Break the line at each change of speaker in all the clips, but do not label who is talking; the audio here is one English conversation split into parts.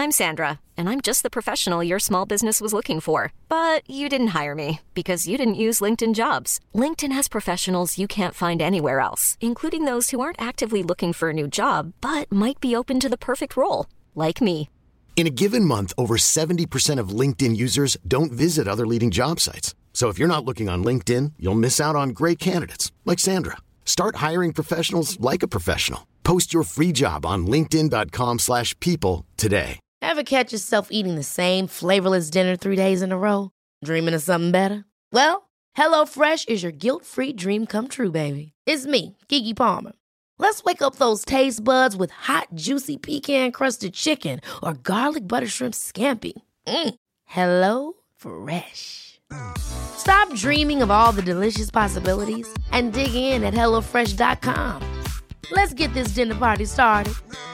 I'm Sandra, and I'm just the professional your small business was looking for. But you didn't hire me because you didn't use LinkedIn Jobs. LinkedIn has professionals you can't find anywhere else, including those who aren't actively looking for a new job, but might be open to the perfect role, like me.
In a given month, over 70% of LinkedIn users don't visit other leading job sites. So if you're not looking on LinkedIn, you'll miss out on great candidates like Sandra. Start hiring professionals like a professional. Post your free job on linkedin.com/people today.
Ever catch yourself eating the same flavorless dinner 3 days in a row? Dreaming of something better? Well, HelloFresh is your guilt-free dream come true, baby. It's me, Keke Palmer. Let's wake up those taste buds with hot, juicy pecan-crusted chicken or garlic butter shrimp scampi. Hello Fresh. Stop dreaming of all the delicious possibilities and dig in at HelloFresh.com. Let's get this dinner party started.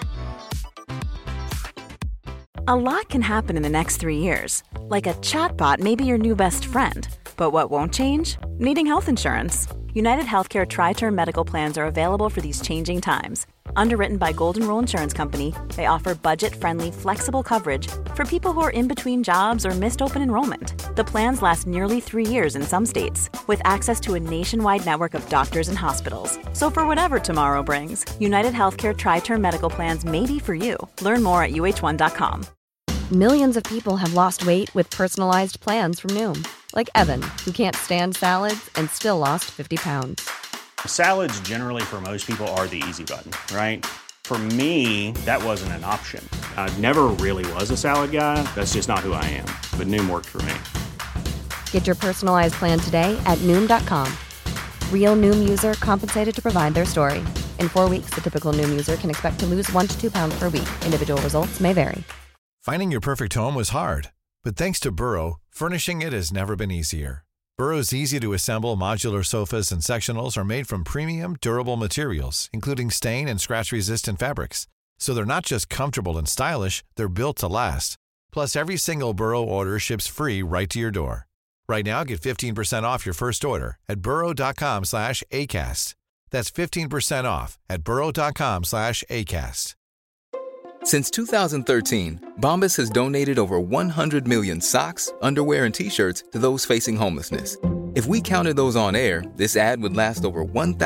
A lot can happen in the next 3 years. Like a chatbot may be your new best friend. But what won't change? Needing health insurance. United Healthcare Tri-Term Medical Plans are available for these changing times. Underwritten by Golden Rule Insurance Company, they offer budget-friendly, flexible coverage for people who are in between jobs or missed open enrollment. The plans last nearly 3 years in some states, with access to a nationwide network of doctors and hospitals. So for whatever tomorrow brings, United Healthcare Tri-Term Medical Plans may be for you. Learn more at uh1.com.
Millions of people have lost weight with personalized plans from Noom. Like Evan, who can't stand salads and still lost 50 pounds.
Salads generally for most people are the easy button, right? For me, that wasn't an option. I never really was a salad guy. That's just not who I am. But Noom worked for me.
Get your personalized plan today at Noom.com. Real Noom user compensated to provide their story. In 4 weeks, the typical Noom user can expect to lose 1 to 2 pounds per week. Individual results may vary.
Finding your perfect home was hard, but thanks to Burrow, furnishing it has never been easier. Burrow's easy-to-assemble modular sofas and sectionals are made from premium, durable materials, including stain and scratch-resistant fabrics. So they're not just comfortable and stylish, they're built to last. Plus, every single Burrow order ships free right to your door. Right now, get 15% off your first order at burrow.com/ACAST. That's 15% off at burrow.com/ACAST.
Since 2013, Bombas has donated over 100 million socks, underwear, and T-shirts to those facing homelessness. If we counted those on air, this ad would last over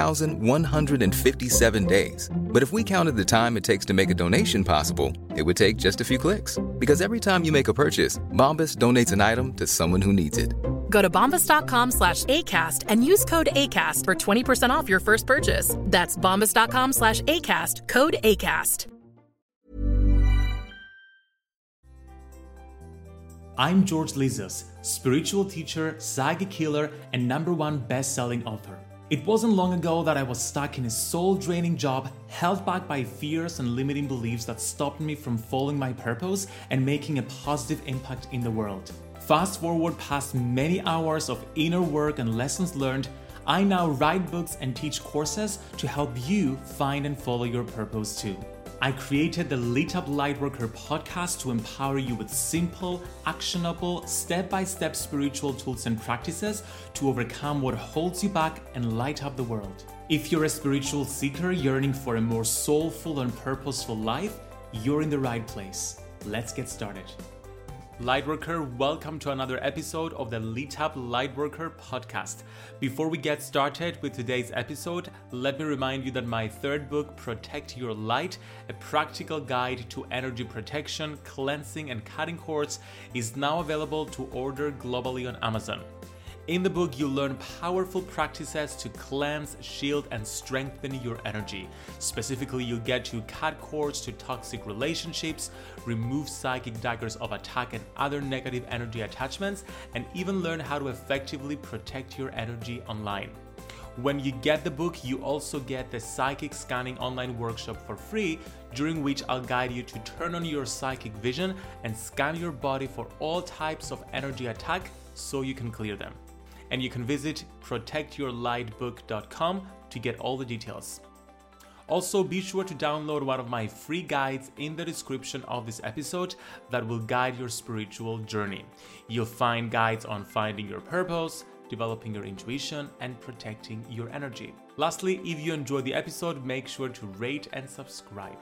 1,157 days. But if we counted the time it takes to make a donation possible, it would take just a few clicks. Because every time you make a purchase, Bombas donates an item to someone who needs it.
Go to bombas.com/ACAST and use code ACAST for 20% off your first purchase. That's bombas.com/ACAST, code ACAST.
I'm George Lizos, spiritual teacher, psychic healer, and #1 best-selling author. It wasn't long ago that I was stuck in a soul-draining job, held back by fears and limiting beliefs that stopped me from following my purpose and making a positive impact in the world. Fast forward past many hours of inner work and lessons learned, I now write books and teach courses to help you find and follow your purpose too. I created the Lit Up Lightworker podcast to empower you with simple, actionable, step-by-step spiritual tools and practices to overcome what holds you back and light up the world. If you're a spiritual seeker yearning for a more soulful and purposeful life, you're in the right place. Let's get started. Lightworker, welcome to another episode of the Lit Up Lightworker podcast. Before we get started with today's episode, let me remind you that my third book, Protect Your Light, a practical guide to energy protection, cleansing, and cutting cords, is now available to order globally on Amazon. In the book, you'll learn powerful practices to cleanse, shield, and strengthen your energy. Specifically, you'll get to cut cords to toxic relationships, remove psychic daggers of attack and other negative energy attachments, and even learn how to effectively protect your energy online. When you get the book, you also get the Psychic Scanning online workshop for free, during which I'll guide you to turn on your psychic vision and scan your body for all types of energy attack so you can clear them. And you can visit protectyourlightbook.com to get all the details. Also, be sure to download one of my free guides in the description of this episode that will guide your spiritual journey. You'll find guides on finding your purpose, developing your intuition, and protecting your energy. Lastly, if you enjoyed the episode, make sure to rate and subscribe.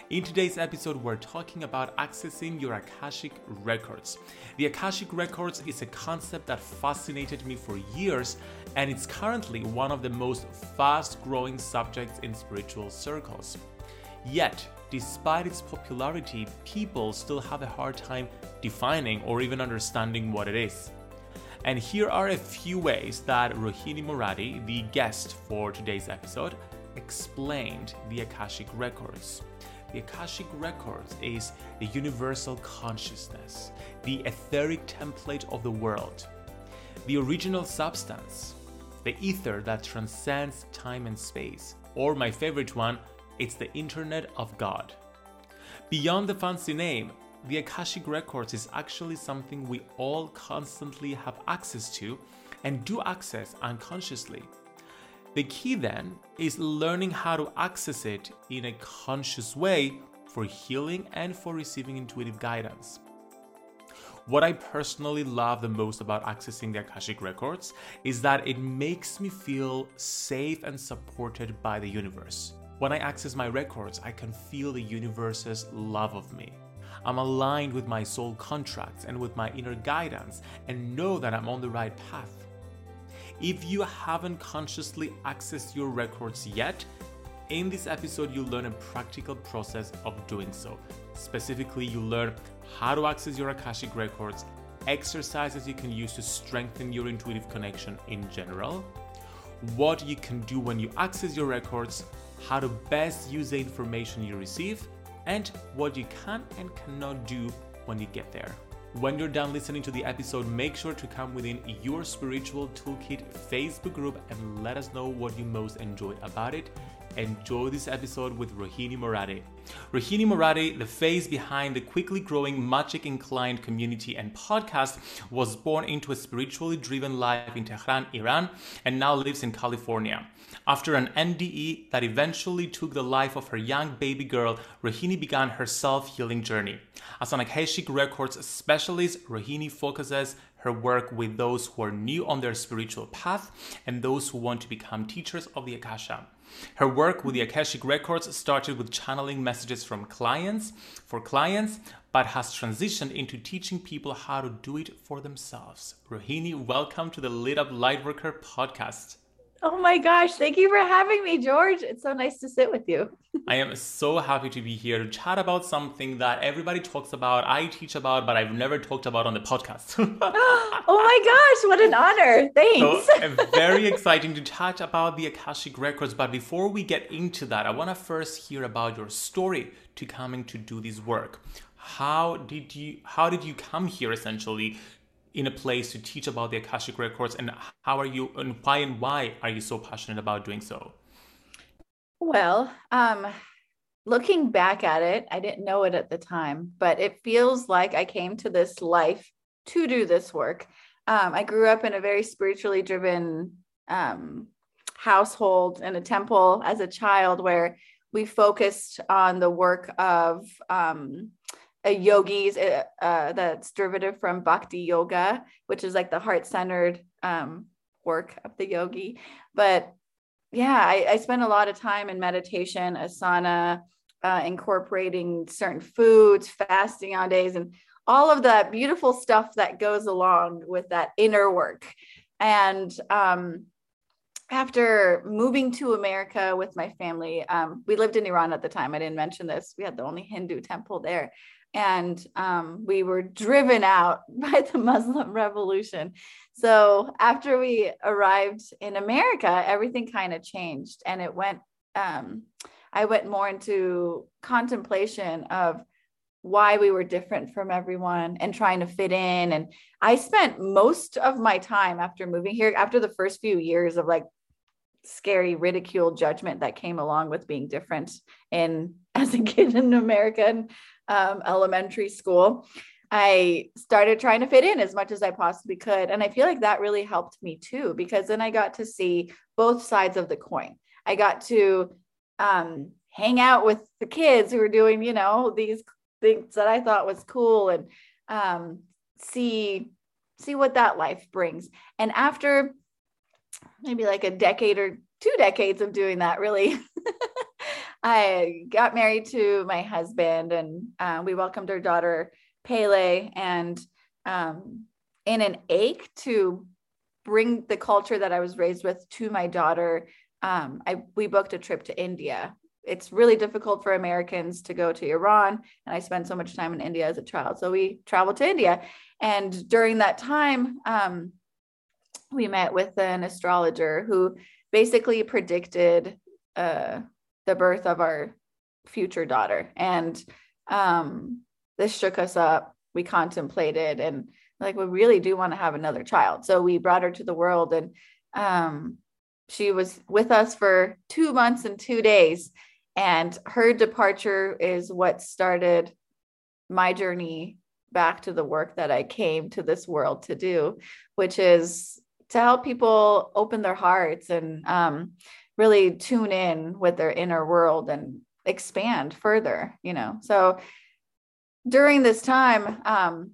In today's episode, we're talking about accessing your Akashic Records. The Akashic Records is a concept that fascinated me for years, and it's currently one of the most fast-growing subjects in spiritual circles. Yet, despite its popularity, people still have a hard time defining or even understanding what it is. And here are a few ways that Rohini Moradi, the guest for today's episode, explained the Akashic Records. The Akashic Records is the universal consciousness, the etheric template of the world, the original substance, the ether that transcends time and space, or my favorite one, it's the Internet of God. Beyond the fancy name, the Akashic Records is actually something we all constantly have access to and do access unconsciously. The key then is learning how to access it in a conscious way for healing and for receiving intuitive guidance. What I personally love the most about accessing the Akashic Records is that it makes me feel safe and supported by the universe. When I access my records, I can feel the universe's love of me. I'm aligned with my soul contracts and with my inner guidance and know that I'm on the right path. If you haven't consciously accessed your records yet, in this episode you'll learn a practical process of doing so. Specifically, you'll learn how to access your Akashic Records, exercises you can use to strengthen your intuitive connection in general, what you can do when you access your records, how to best use the information you receive, and what you can and cannot do when you get there. When you're done listening to the episode, make sure to come within your Spiritual Toolkit Facebook group and let us know what you most enjoyed about it. Enjoy this episode with Rohini Moradi. Rohini Moradi, the face behind the quickly growing Magic Inclined community and podcast, was born into a spiritually driven life in Tehran, Iran, and now lives in California. After an NDE that eventually took the life of her young baby girl, Rohini began her self-healing journey. As an Akashic Records specialist, Rohini focuses her work with those who are new on their spiritual path and those who want to become teachers of the Akasha. Her work with the Akashic Records started with channeling messages from clients, but has transitioned into teaching people how to do it for themselves. Rohini, welcome to the Lit Up Lightworker podcast.
Oh my gosh, thank you for having me, George. It's so nice to sit with you.
I am so happy to be here to chat about something that everybody talks about, I teach about, but I've never talked about on the podcast.
Oh my gosh, what an honor. Thanks.
So very exciting to chat about the Akashic Records. But before we get into that, I want to first hear about your story to coming to do this work. How did you come here essentially in a place to teach about the Akashic Records, and how are you and why are you so passionate about doing so?
Well, looking back at it, I didn't know it at the time, but it feels like I came to this life to do this work. I grew up in a very spiritually driven household in a temple as a child where we focused on the work of yogis that's derivative from Bhakti Yoga, which is like the heart-centered work of the yogi. But yeah, I spent a lot of time in meditation, asana, incorporating certain foods, fasting on days, and all of that beautiful stuff that goes along with that inner work. And after moving to America with my family, we lived in Iran at the time. I didn't mention this. We had the only Hindu temple there. And we were driven out by the Muslim Revolution. So after we arrived in America, everything kind of changed. And it went, I went more into contemplation of why we were different from everyone and trying to fit in. And I spent most of my time after moving here, after the first few years of like scary ridicule, judgment that came along with being different as a kid in American elementary school, I started trying to fit in as much as I possibly could. And I feel like that really helped me too, because then I got to see both sides of the coin. I got to hang out with the kids who were doing, these things that I thought was cool, and see what that life brings. And after maybe like a decade or 2 decades of doing that, really, I got married to my husband, and we welcomed our daughter Pele, and in an ache to bring the culture that I was raised with to my daughter, we booked a trip to India. It's really difficult for Americans to go to Iran, and I spent so much time in India as a child. So we traveled to India, and during that time, we met with an astrologer who basically predicted the birth of our future daughter. And this shook us up. We contemplated, and like, we really do want to have another child. So we brought her to the world, and she was with us for 2 months and 2 days. And her departure is what started my journey back to the work that I came to this world to do, which is to help people open their hearts and really tune in with their inner world and expand further, you know. So during this time,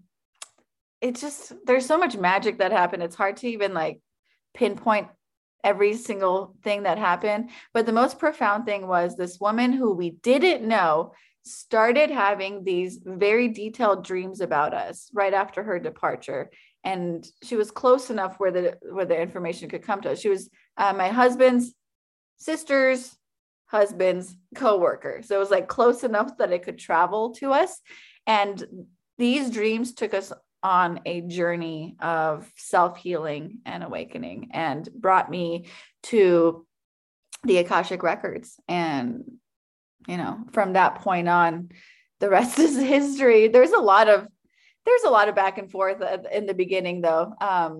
there's so much magic that happened. It's hard to even like pinpoint every single thing that happened. But the most profound thing was this woman who we didn't know started having these very detailed dreams about us right after her departure. And she was close enough where the information could come to us. She was my husband's sister's husband's coworker. So it was like close enough that it could travel to us. And these dreams took us on a journey of self-healing and awakening, and brought me to the Akashic records. And, you know, from that point on, the rest is history. There's a lot of back and forth in the beginning, though.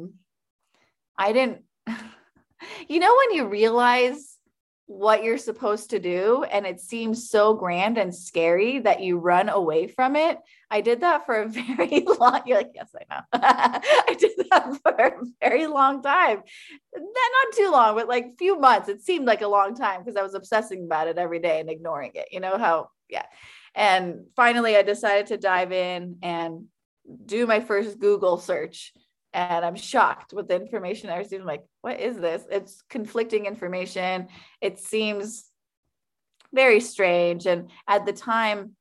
I didn't, you know, when you realize what you're supposed to do and it seems so grand and scary that you run away from it. I did that for a very long, you're like, yes, I know. I did that for a very long time. Not too long, but like few months. It seemed like a long time because I was obsessing about it every day and ignoring it, you know how, yeah. And finally I decided to dive in and do my first Google search. And I'm shocked with the information I received. I'm like, what is this? It's conflicting information. It seems very strange. And at the time,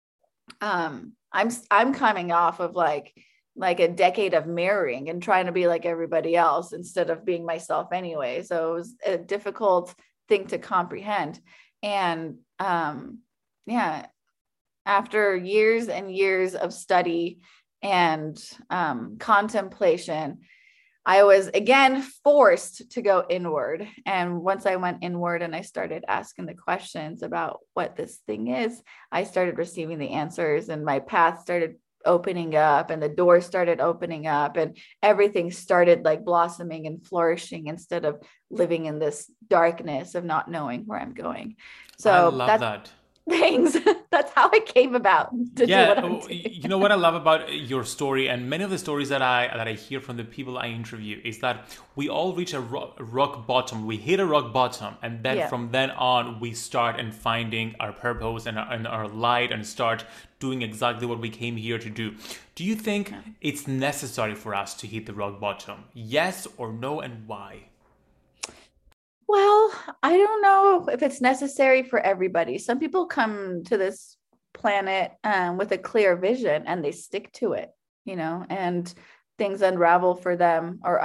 I'm coming off of like a decade of mirroring and trying to be like everybody else instead of being myself anyway. So it was a difficult thing to comprehend. And after years and years of study and contemplation, I was again forced to go inward. And once I went inward and I started asking the questions about what this thing is, I started receiving the answers, and my path started opening up, and the doors started opening up, and everything started like blossoming and flourishing instead of living in this darkness of not knowing where I'm going. So
I love that.
Things. That's how it came about to do what I'm doing.
You know what I love about your story, and many of the stories that I hear from the people I interview, is that we all reach a rock bottom. We hit a rock bottom, and then from then on, we start and finding our purpose and our light, and start doing exactly what we came here to do. Do you think it's necessary for us to hit the rock bottom? Yes or no, and why?
Well, I don't know if it's necessary for everybody. Some people come to this planet with a clear vision and they stick to it, you know, and things unravel for them or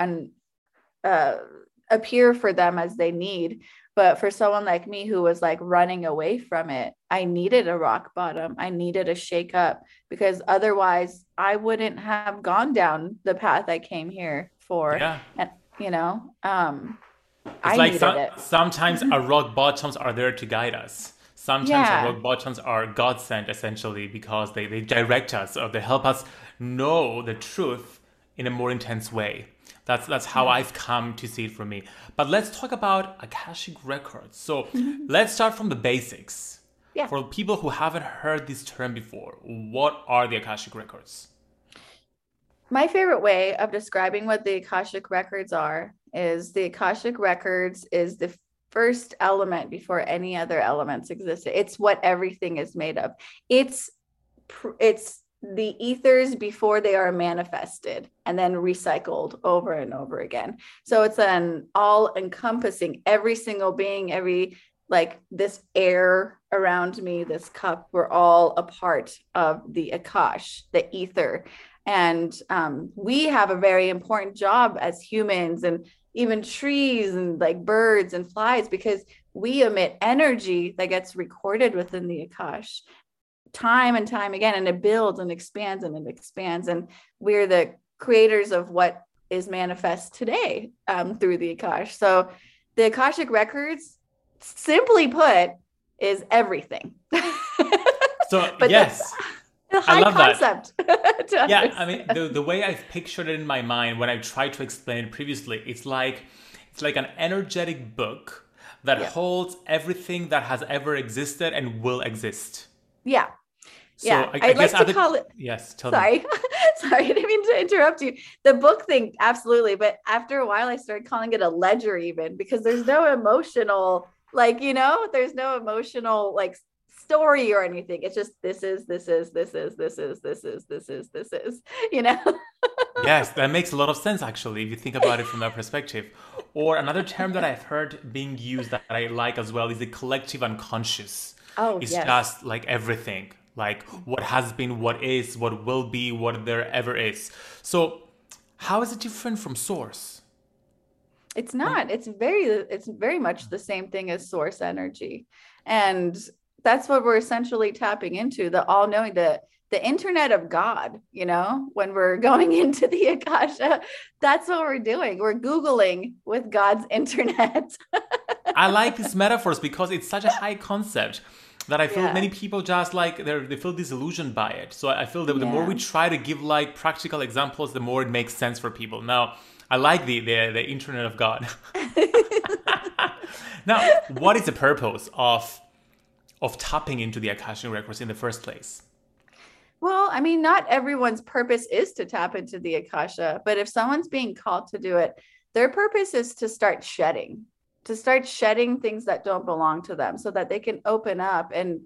appear for them as they need. But for someone like me who was like running away from it, I needed a rock bottom. I needed a shake up, because otherwise I wouldn't have gone down the path I came here for.
Yeah.
And, you know,
it's like sometimes our rock bottoms are there to guide us. Sometimes our rock bottoms are God sent, essentially, because they direct us, or they help us know the truth in a more intense way. That's how I've come to see it for me. But let's talk about Akashic records. So let's start from the basics.
Yeah.
For people who haven't heard this term before, what are the Akashic records?
My favorite way of describing what the Akashic records are is the Akashic records is the first element before any other elements existed. It's what everything is made of. It's the ethers before they are manifested and then recycled over and over again. So it's an all encompassing, every single being, every like this air around me, this cup, we're all a part of the Akash, the ether. And we have a very important job as humans, and even trees and like birds and flies, because we emit energy that gets recorded within the Akash time and time again, and it builds and expands and it expands. And we're the creators of what is manifest today through the Akash. So the Akashic Records, simply put, is everything.
So
but
yes,
the high
I love
concept.
That. Yeah, I mean, the way I've pictured it in my mind when I've tried to explain it previously, it's like an energetic book that holds everything that has ever existed and will exist.
Yeah.
So
yeah,
I guess
like to call it.
Yes, tell
Sorry.
me.
Sorry, I didn't mean to interrupt you. The book thing, absolutely. But after a while, I started calling it a ledger, even, because there's no emotional, like, there's no emotional like story or anything. It's just this is,
Yes, that makes a lot of sense, actually, if you think about it from that perspective. Or another term that I've heard being used that I like as well is the collective unconscious.
Oh,
it's
yes.
just like everything, like what has been, what is, what will be, what there ever is. So how is it different from source?
It's not. It's very much the same thing as source energy. And that's what we're essentially tapping into, the all-knowing, the internet of God, when we're going into the Akasha. That's what we're doing. We're Googling with God's internet.
I like these metaphors because it's such a high concept that I feel many people just like they feel disillusioned by it. So I feel that the more we try to give like practical examples, the more it makes sense for people. Now, I like the internet of God. Now, what is the purpose of tapping into the Akashic Records in the first place?
Well, I mean, not everyone's purpose is to tap into the Akasha, but if someone's being called to do it, their purpose is to start shedding things that don't belong to them, so that they can open up and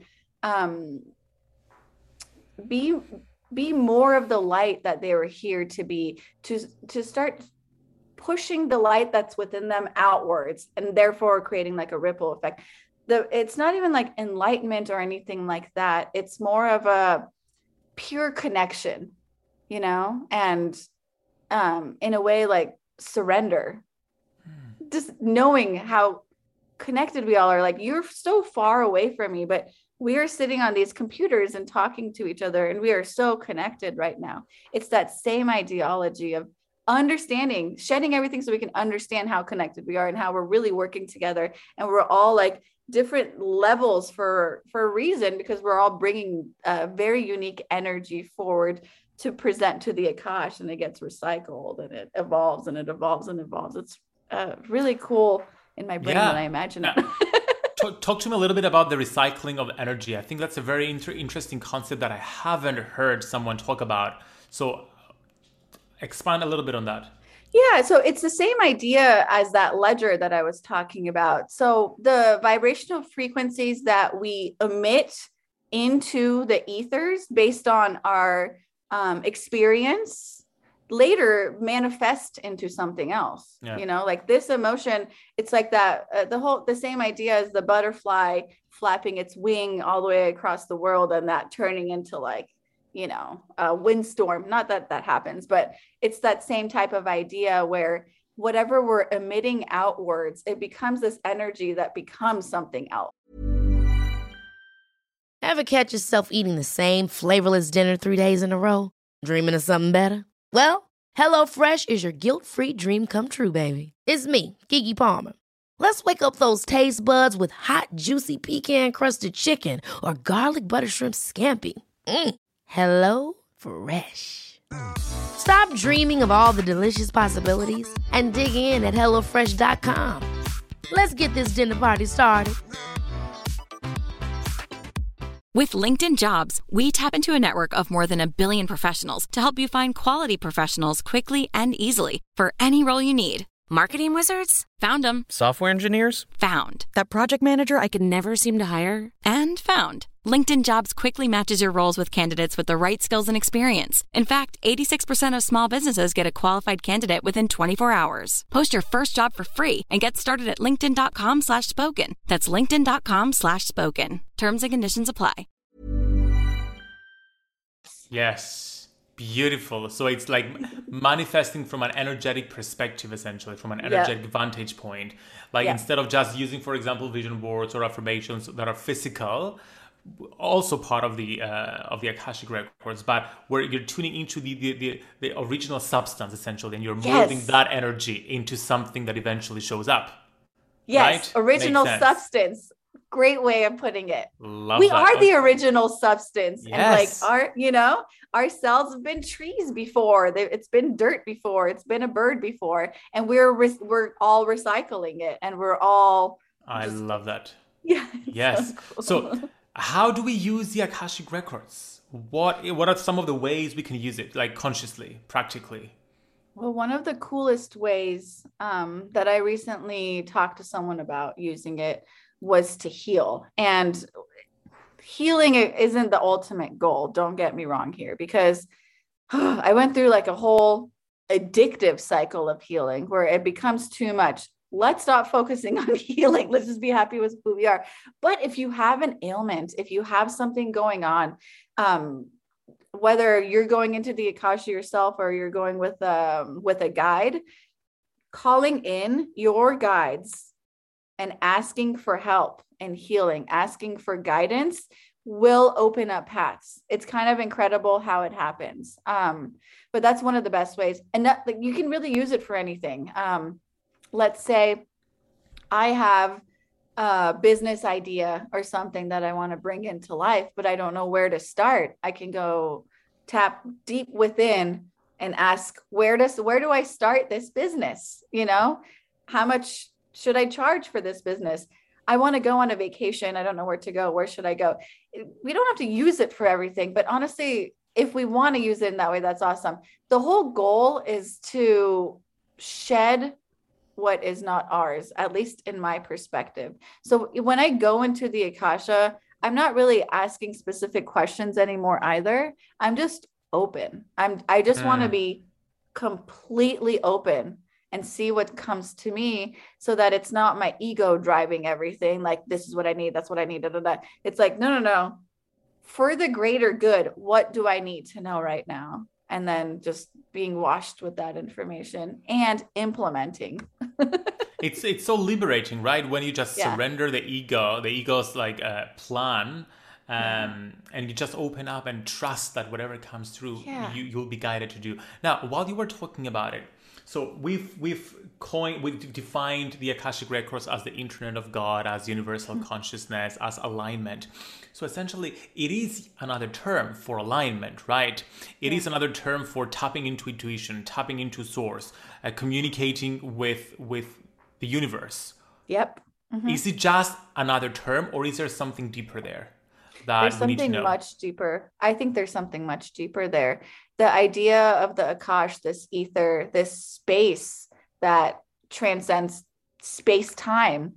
be more of the light that they were here to be, to start pushing the light that's within them outwards, and therefore creating like a ripple effect. It's not even like enlightenment or anything like that. It's more of a pure connection, and in a way like surrender. Just knowing how connected we all are. Like, you're so far away from me, but we are sitting on these computers and talking to each other, and we are so connected right now. It's that same ideology of understanding, shedding everything so we can understand how connected we are and how we're really working together. And we're all like different levels for a reason, because we're all bringing a very unique energy forward to present to the Akash, and it gets recycled and it evolves and it evolves and evolves. It's really cool in my brain when I imagine it.
Talk to me a little bit about the recycling of energy. I think that's a very interesting concept that I haven't heard someone talk about. So expand a little bit on that.
Yeah, so it's the same idea as that ledger that I was talking about. So the vibrational frequencies that we emit into the ethers based on our experience later manifest into something else. Like this emotion, it's like that the same idea as the butterfly flapping its wing all the way across the world, and that turning into like a windstorm. Not that happens, but it's that same type of idea where whatever we're emitting outwards, it becomes this energy that becomes something else.
Ever catch yourself eating the same flavorless dinner 3 days in a row? Dreaming of something better? Well, HelloFresh is your guilt-free dream come true, baby. It's me, Keke Palmer. Let's wake up those taste buds with hot, juicy pecan-crusted chicken or garlic butter shrimp scampi. Hello Fresh. Stop dreaming of all the delicious possibilities and dig in at HelloFresh.com. Let's get this dinner party started.
With LinkedIn Jobs, we tap into a network of more than 1 billion professionals to help you find quality professionals quickly and easily for any role you need. Marketing wizards? Found them.
Software engineers?
Found.
That project manager I could never seem to hire?
And found. LinkedIn Jobs quickly matches your roles with candidates with the right skills and experience. In fact, 86% of small businesses get a qualified candidate within 24 hours. Post your first job for free and get started at linkedin.com/spoken. That's linkedin.com/spoken. Terms and conditions apply.
Yes, beautiful. So it's like manifesting from an energetic perspective, essentially, from an energetic vantage point. Like instead of just using, for example, vision boards or affirmations that are physical, also part of the Akashic records, but where you're tuning into the original substance, essentially, and you're molding that energy into something that eventually shows up.
Yes,
right?
Original substance. Great way of putting it.
We
are the original substance.
Yes.
And our cells have been trees before. It's been dirt before. It's been a bird before. And we're all recycling it. And we're all...
I love that.
Yeah.
Yes. So how do we use the Akashic records? What are some of the ways we can use it, like consciously, practically?
Well, one of the coolest ways that I recently talked to someone about using it was to heal. And healing isn't the ultimate goal. Don't get me wrong here, because I went through like a whole addictive cycle of healing where it becomes too much. Let's stop focusing on healing. Let's just be happy with who we are. But if you have an ailment, if you have something going on, whether you're going into the Akasha yourself or you're going with a guide, calling in your guides and asking for help and healing, asking for guidance will open up paths. It's kind of incredible how it happens. But that's one of the best ways. And you can really use it for anything. Let's say I have a business idea or something that I want to bring into life, but I don't know where to start. I can go tap deep within and ask, where do I start this business? How much should I charge for this business? I want to go on a vacation. I don't know where to go. Where should I go? We don't have to use it for everything, but honestly, if we want to use it in that way, that's awesome. The whole goal is to shed what is not ours, at least in my perspective. So when I go into the Akasha, I'm not really asking specific questions anymore either. I'm just open. I just want to be completely open and see what comes to me, so that it's not my ego driving everything. Like, this is what I need. That's what I need. It's like, no. For the greater good, what do I need to know right now? And then just being washed with that information and implementing.
It's so liberating, right? When you just surrender the ego's like plan, and you just open up and trust that whatever comes through, you'll be guided to do. Now, while you were talking about it, so we've defined the Akashic records as the internet of God, as universal consciousness, as alignment. So essentially, it is another term for alignment, right? It is another term for tapping into intuition, tapping into source, communicating with the universe.
Yep. Mm-hmm.
Is it just another term, or is there something deeper there that
there's
we need to
something
know?
much deeper. I think there's something much deeper there. The idea of the Akash, this ether, this space that transcends space-time,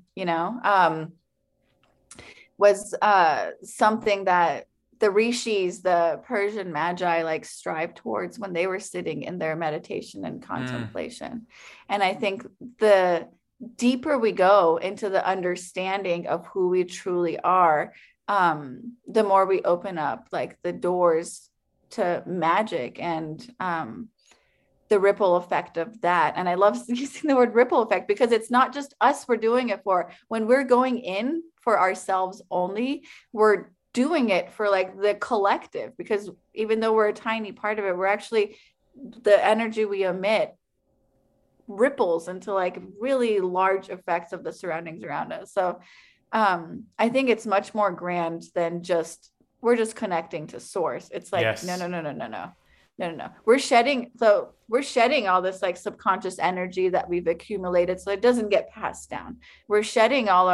was something that the rishis, the Persian magi, strive towards when they were sitting in their meditation and contemplation. And I think the deeper we go into the understanding of who we truly are, the more we open up the doors to magic and the ripple effect of that. And I love using the word ripple effect, because it's not just us we're doing it for. When we're going in for ourselves only, we're doing it for the collective, because even though we're a tiny part of it, we're actually, the energy we emit ripples into really large effects of the surroundings around us. So I think it's much more grand than we're just connecting to source. It's no. We're shedding all this subconscious energy that we've accumulated, so it doesn't get passed down. We're shedding all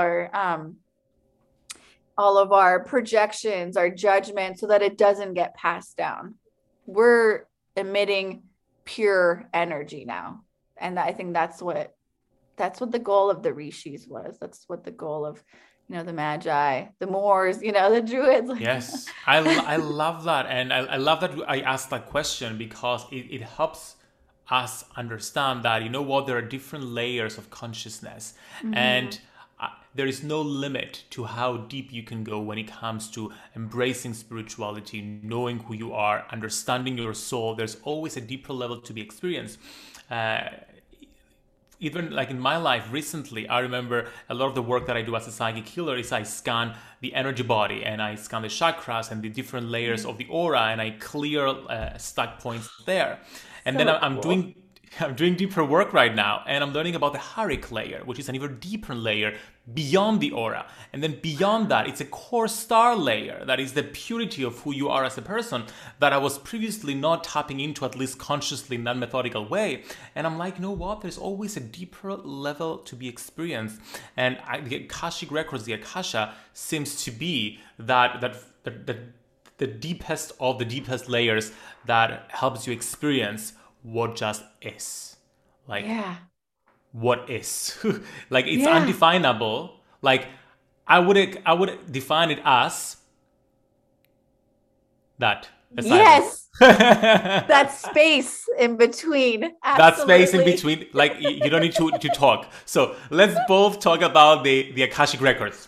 of our projections, our judgment, so that it doesn't get passed down. We're emitting pure energy now. And I think that's what the goal of the rishis was. That's what the goal of the Magi, the Moors, the Druids.
Yes, I love that. And I love that I asked that question because it helps us understand that, there are different layers of consciousness. And there is no limit to how deep you can go when it comes to embracing spirituality, knowing who you are, understanding your soul. There's always a deeper level to be experienced. Even like in my life recently, I remember a lot of the work that I do as a psychic healer is I scan the energy body and I scan the chakras and the different layers of the aura, and I clear stuck points there. And then I'm doing deeper work right now, and I'm learning about the Harik layer, which is an even deeper layer beyond the aura. And then beyond that, it's a core star layer that is the purity of who you are as a person that I was previously not tapping into, at least consciously, in that methodical way. And I'm like, there's always a deeper level to be experienced. And the Akashic Records, the Akasha, seems to be that the deepest of the deepest layers that helps you experience what just is. What is. Like, it's undefinable. Like, I would define it as that.
Yes. That space in between. Absolutely.
That space in between. Like, you don't need to talk. So let's both talk about the Akashic Records.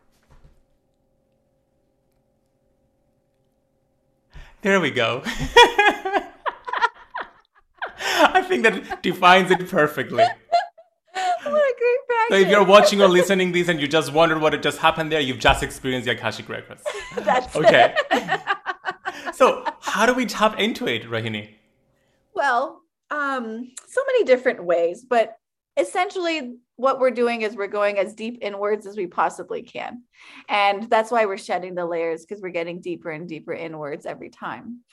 There we go. I think that defines it perfectly.
What a great practice.
So if you're watching or listening this and you just wondered what had just happened there, you've just experienced the Akashic Records.
That's
okay. So how do we tap into it, Rohini?
Well, so many different ways, but essentially what we're doing is we're going as deep inwards as we possibly can. And that's why we're shedding the layers, because we're getting deeper and deeper inwards every time.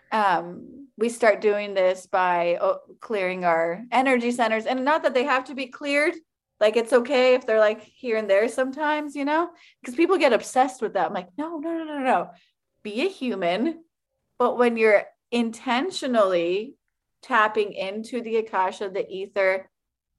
We start doing this by clearing our energy centers, and not that they have to be cleared. Like, it's okay if they're like here and there sometimes, because people get obsessed with that. I'm like, no. Be a human. But when you're intentionally tapping into the Akasha, the ether,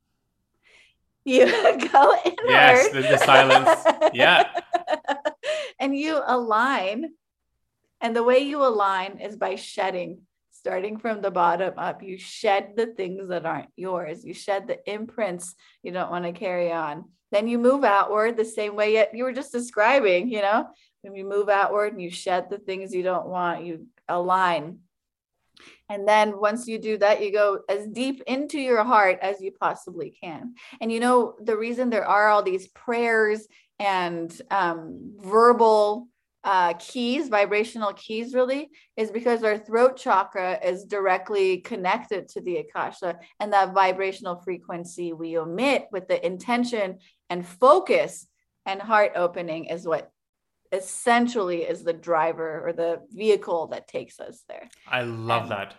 you go inward.
Yes, the silence. Yeah.
And you align. And the way you align is by shedding, starting from the bottom up. You shed the things that aren't yours. You shed the imprints you don't want to carry on. Then you move outward the same way you were just describing, when you move outward and you shed the things you don't want, you align. And then once you do that, you go as deep into your heart as you possibly can. And the reason there are all these prayers and verbal keys, vibrational keys, really, is because our throat chakra is directly connected to the Akasha, and that vibrational frequency we emit with the intention and focus and heart opening is what essentially is the driver or the vehicle that takes us there.
I love that.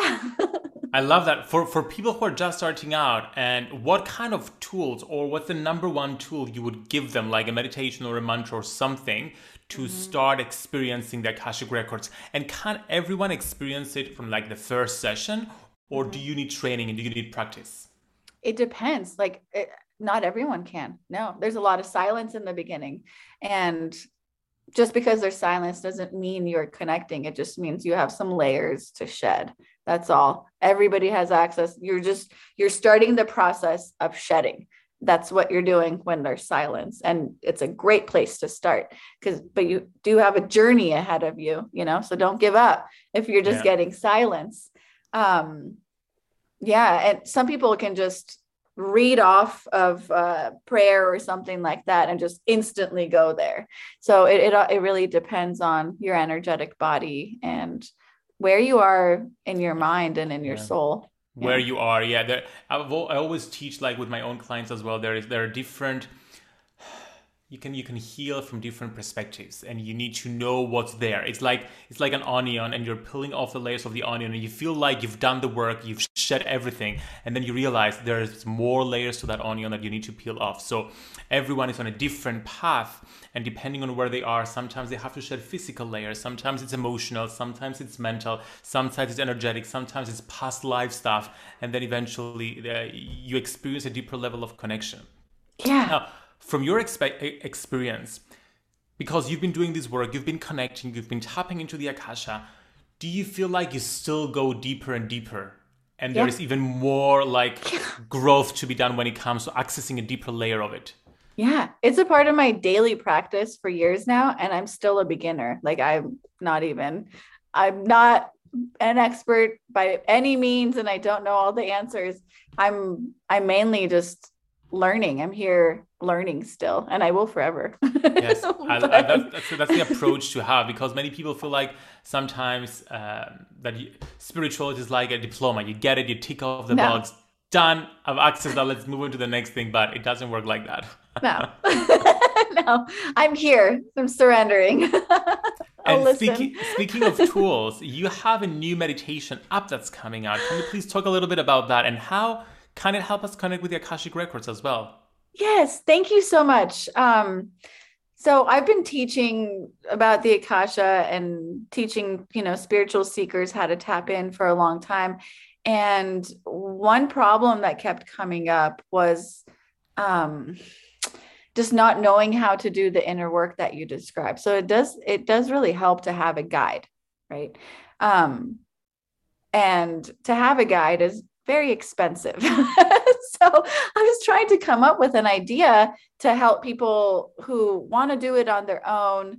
I love that. For people who are just starting out, and what kind of tools, or what's the number one tool you would give them, like a meditation or a mantra or something, to start experiencing the Akashic Records? And can everyone experience it from like the first session, or do you need training and do you need practice?
It depends. Not everyone can. No, there's a lot of silence in the beginning. And just because there's silence doesn't mean you're connecting. It just means you have some layers to shed. That's all. Everybody has access. You're starting the process of shedding. That's what you're doing when there's silence. And it's a great place to start, but you do have a journey ahead of you, so don't give up if you're just getting silence. And some people can just read off of prayer or something like that and just instantly go there. So it really depends on your energetic body and where you are in your mind and in your soul.
Where you are. I always teach, like with my own clients as well, there are different, you can heal from different perspectives, and you need to know what's there. It's like an onion, and you're peeling off the layers of the onion, and you feel like you've done the work, you've shed everything, and then you realize there's more layers to that onion that you need to peel off. So everyone is on a different path, and depending on where they are, sometimes they have to shed physical layers, sometimes it's emotional, sometimes it's mental, sometimes it's energetic, sometimes it's past life stuff, and then eventually you experience a deeper level of connection.
Yeah.
Now, from your experience, because you've been doing this work, you've been connecting, you've been tapping into the Akasha, do you feel like you still go deeper and deeper? And there is even more like growth to be done when it comes to accessing a deeper layer of it?
Yeah, it's a part of my daily practice for years now, and I'm still a beginner. Like I'm not an expert by any means, and I don't know all the answers. I'm mainly just learning. I'm here learning still, and I will forever.
Yes, that's the approach to have, because many people feel like sometimes spirituality is like a diploma. You get it, you tick off the box, done, I've accessed that, let's move on to the next thing, but it doesn't work like that.
No. No, I'm here. I'm surrendering.
And speaking of tools, you have a new meditation app that's coming out. Can you please talk a little bit about that, and how can it help us connect with the Akashic Records as well?
Yes, thank you so much. So I've been teaching about the Akasha and teaching, spiritual seekers how to tap in for a long time. And one problem that kept coming up was just not knowing how to do the inner work that you described. So it does really help to have a guide, right? And to have a guide is very expensive. So I was trying to come up with an idea to help people who want to do it on their own,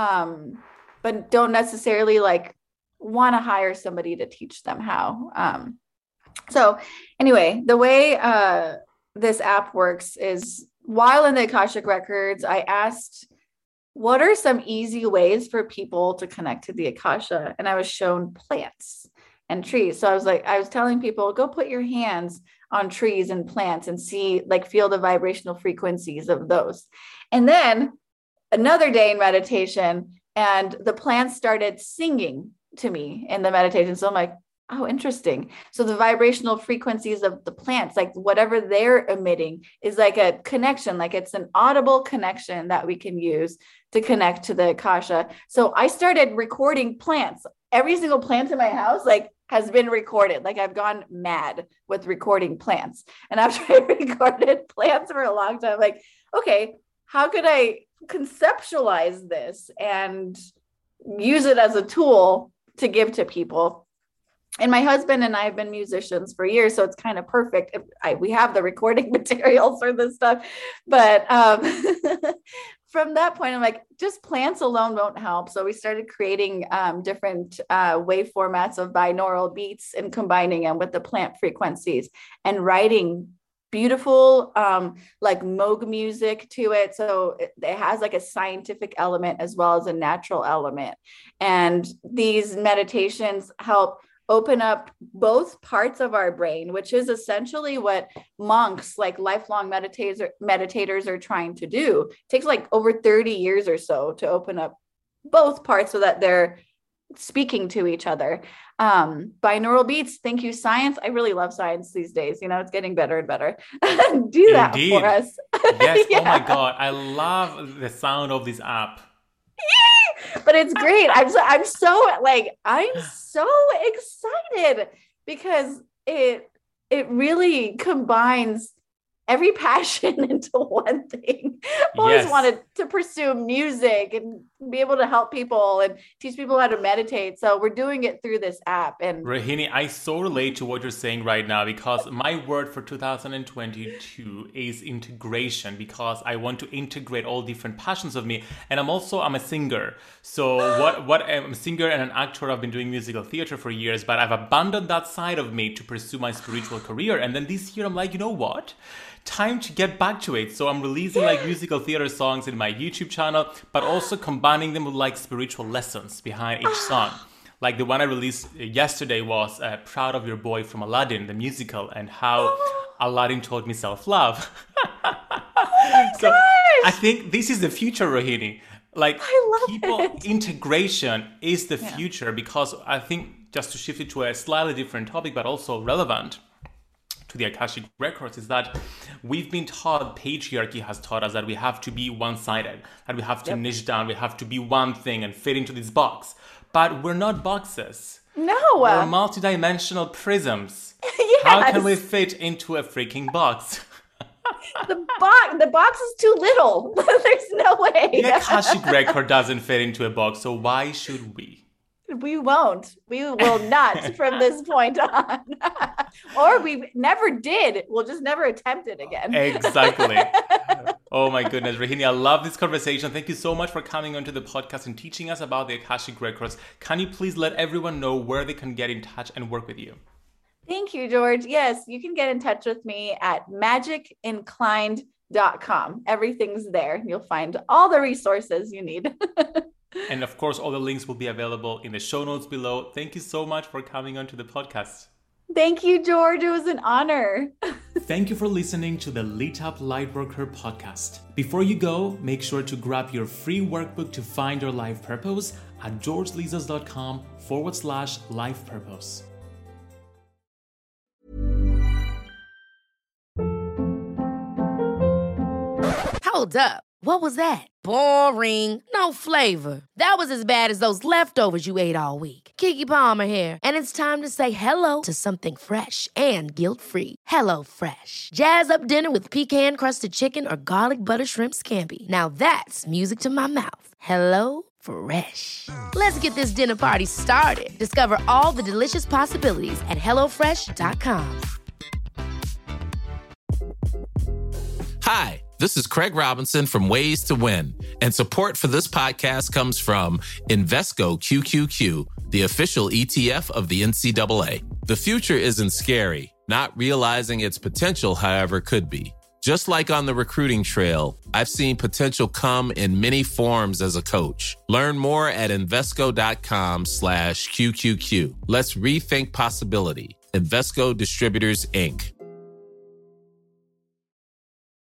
but don't necessarily want to hire somebody to teach them how. So anyway, the way this app works is, while in the Akashic Records, I asked, what are some easy ways for people to connect to the Akasha? And I was shown plants and trees. So I was telling people, go put your hands on trees and plants and feel the vibrational frequencies of those. And then another day in meditation, and the plants started singing to me in the meditation. So I'm like, oh, interesting. So the vibrational frequencies of the plants, like whatever they're emitting, is like a connection, like it's an audible connection that we can use to connect to the Akasha. So I started recording plants. Every single plant in my house, has been recorded. I've gone mad with recording plants. And after I recorded plants for a long time, okay, how could I conceptualize this and use it as a tool to give to people? And my husband and I have been musicians for years, so it's kind of perfect. We have the recording materials for this stuff. But from that point, I'm like, just plants alone won't help. So we started creating different wave formats of binaural beats and combining them with the plant frequencies and writing beautiful Moog music to it. So it has a scientific element as well as a natural element. And these meditations help open up both parts of our brain, which is essentially what monks, lifelong meditators are trying to do. It takes over 30 years or so to open up both parts so that they're speaking to each other. Binaural beats. Thank you, science. I really love science these days. It's getting better and better. Do that for us.
Yes.
Yeah.
Oh my God. I love the sound of this app.
But it's great. I'm so excited because it really combines every passion into one thing. I've always wanted to pursue music and be able to help people and teach people how to meditate. So we're doing it through this app. And
Rohini, I so relate to what you're saying right now, because my word for 2022 is integration, because I want to integrate all different passions of me. And I'm a singer. So I'm a singer and an actor. I've been doing musical theater for years, but I've abandoned that side of me to pursue my spiritual career. And then this year I'm like, you know what? Time to get back to it. So I'm releasing musical theater songs in my YouTube channel, but also combining them with spiritual lessons behind each song. The one I released yesterday was Proud of Your Boy from Aladdin, the musical, and how Aladdin taught me self-love. So I think this is the future, Rohini.
I love it.
Integration is the future, because I think, just to shift it to a slightly different topic, but also relevant to the Akashic Records, is that we've been taught, patriarchy has taught us that we have to be one-sided, that we have to niche down, we have to be one thing and fit into this box. But we're not boxes.
No.
We're multidimensional prisms.
Yes.
How can we fit into a freaking box?
The box is too little. There's no way.
The Akashic record doesn't fit into a box, so why should we?
We won't. We will not from this point on. Or we never did. We'll just never attempt it again.
Exactly. Oh my goodness, Rohini, I love this conversation. Thank you so much for coming onto the podcast and teaching us about the Akashic records. Can you please let everyone know where they can get in touch and work with you?
Thank you, George. Yes, you can get in touch with me at magicinclined.com. Everything's there. You'll find all the resources you need.
And of course, all the links will be available in the show notes below. Thank you so much for coming onto the podcast.
Thank you, George. It was an honor.
Thank you for listening to the Lit Up Lightworker podcast. Before you go, make sure to grab your free workbook to find your life purpose at georgelizos.com/life purpose.
Hold up. What was that? Boring. No flavor. That was as bad as those leftovers you ate all week. Keke Palmer here, and it's time to say hello to something fresh and guilt-free. Hello Fresh. Jazz up dinner with pecan-crusted chicken or garlic butter shrimp scampi. Now that's music to my mouth. Hello Fresh. Let's get this dinner party started. Discover all the delicious possibilities at HelloFresh.com.
Hi, this is Craig Robinson from Ways to Win, and support for this podcast comes from Invesco QQQ, the official ETF of the NCAA. The future isn't scary. Not realizing its potential, however, could be. Just like on the recruiting trail, I've seen potential come in many forms as a coach. Learn more at Invesco.com/QQQ. Let's rethink possibility. Invesco Distributors, Inc.